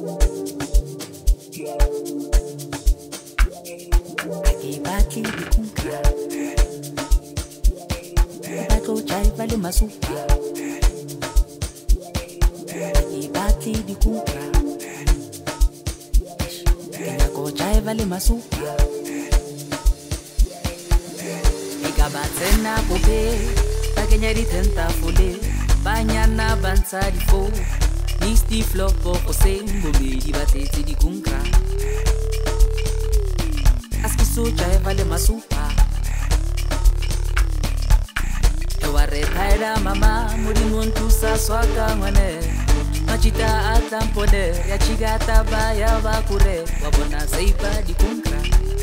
Akibaki dikunka Bato chai vale masupa Akibaki dikunka Kenyako chai vale masupa Ikabatena pope Takenya tenta fole Banyana bansa di fo Nisti flopo kose Mbombe di batete dikunka Askisocha vale masupa Ewa retaira mama Muri muntu sa swaka mwane Machita atampone Ya chigata baya bakure Wabona seiba di kunkra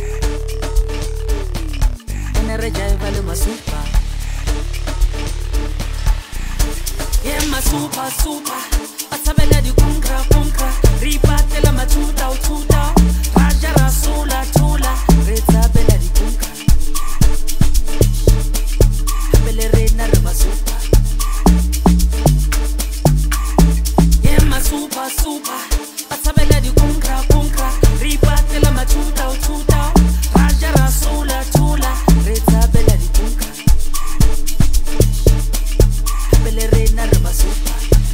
Enereja vale masupa Ye masupa supa Atabela di kunkra kunkra Ripate la matuta ututa Raja rasula tula Reza bela di kunkra Habele rena remasupa Ye masupa supa Atabela di kunkra kunkra Ripate la matuta ututa Raja rasula tula Reza bela di kunkra Habele rena remasupa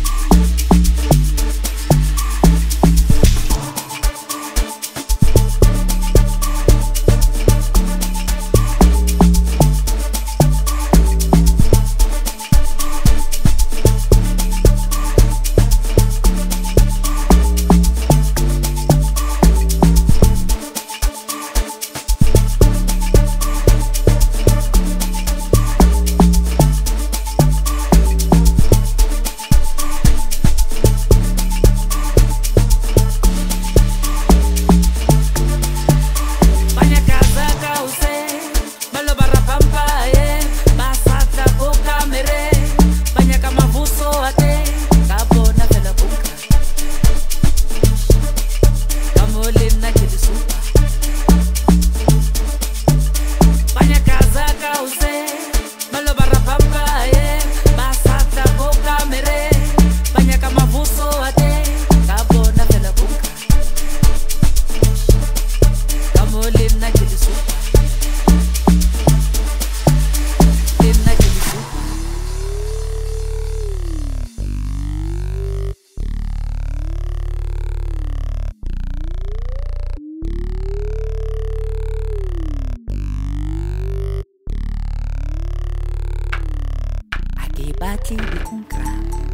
Akibaki dikunka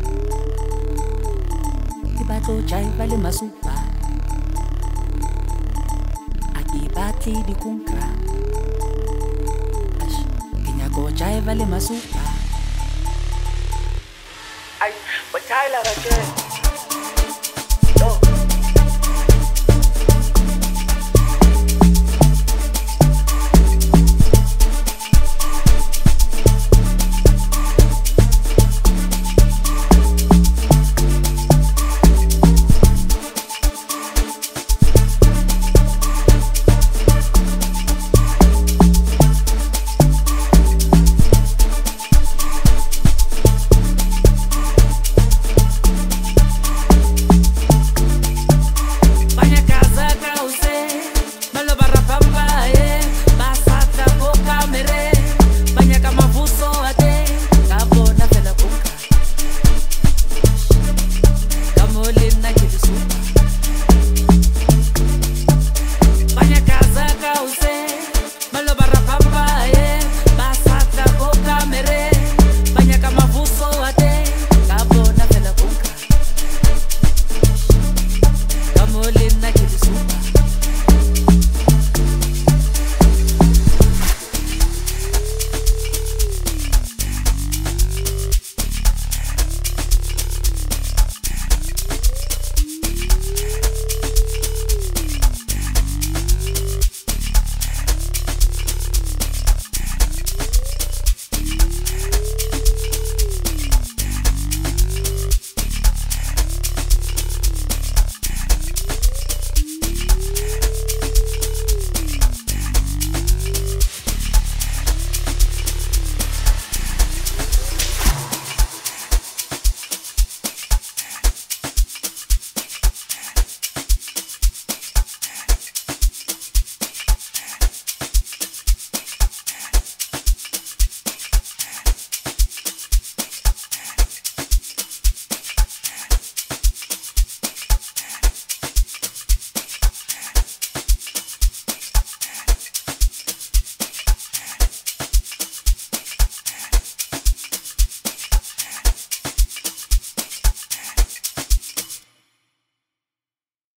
Kibato chai vale masupa Akibaki dikunka Kenyako chai vale masupa Ay, pues chai la rache